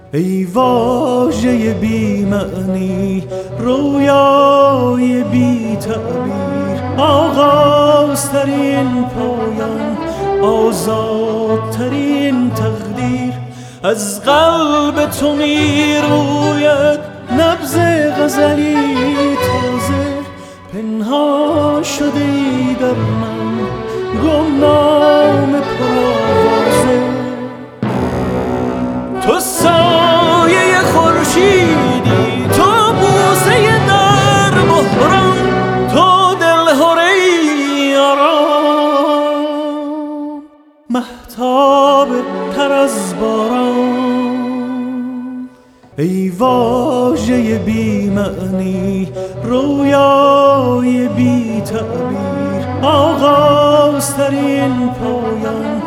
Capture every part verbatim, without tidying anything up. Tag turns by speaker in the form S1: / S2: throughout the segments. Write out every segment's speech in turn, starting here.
S1: ای واژه بی معنی، رویای بی تعبیر، آغازترین پایان، آزادترین تقدیر. از قلب تو می روید نبض غزلی تازه، پنهان شده ای در من گمنام پرآوازه. تو سایه خورشیدی، تو بوسه در بحران، تو دلهره ای آرام، مهتاب تر از باران. ای واژه بی معنی، رویای بی تعبیر، آغازترین پایان،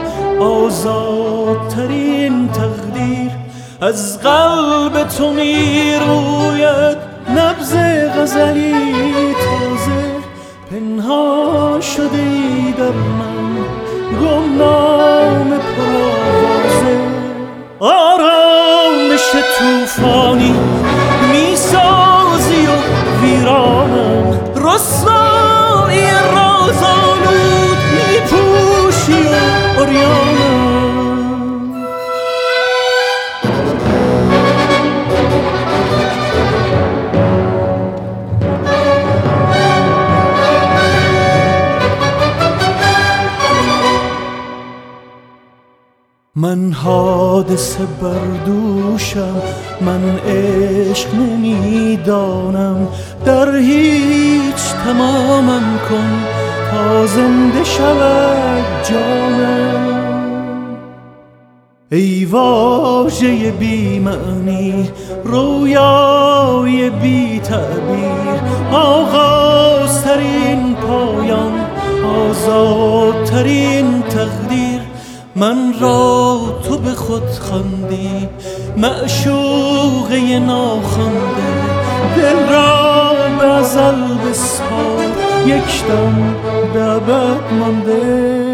S1: آزادترین تقدیر. از قلب تو می روید نبض غزلی تازه، پنهان شده ای در من گمنام پرآوازه. آرامش توفانی می سازی و ویرانم، رسوایی رازآلود می پوشی و عریانم. من حادثه بردوشم، من عشق نمیدانم، در هیچ تمامم کن تا زنده شود جانم. ای واژه بی معنی، رویای بی تعبیر، آغازترین پایان، آزادترین تقدیر. من را تو به خود خواندی، معشوقه ناخوانده، دل را به ازل بسپار، یک دم به ابد مانده.